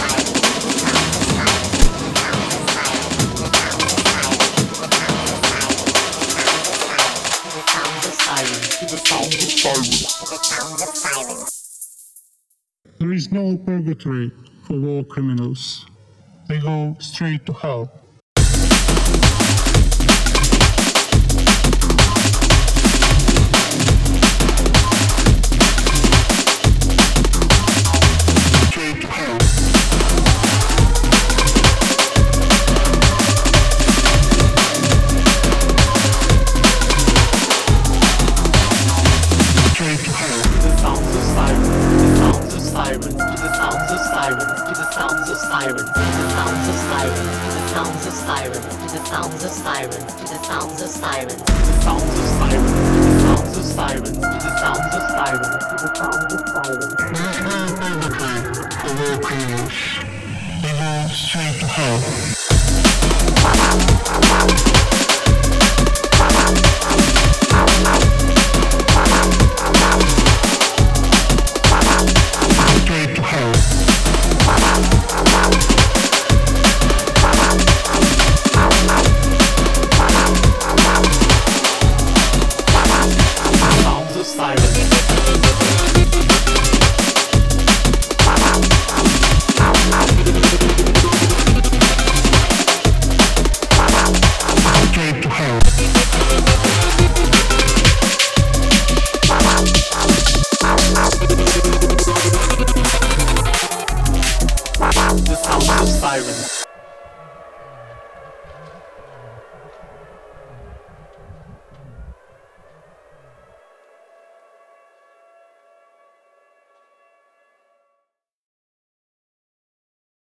There is no purgatory for war criminals. They go straight to hell. Straight to hell. Straight to hell. The sounds of sirens, the sounds of sirens, to the sounds of sirens, to the sounds of sirens, to the sounds of sirens, to the sounds of sirens, to the sounds of sirens, to the sounds of sirens, to the sounds of sirens, to the sounds of sirens, to the sounds of sirens, to the sounds of sirens. There is no purgatory for war criminals. They go straight to hell. Straight to hell. Sounds of sirens. Straight to hell. The sounds of sirens.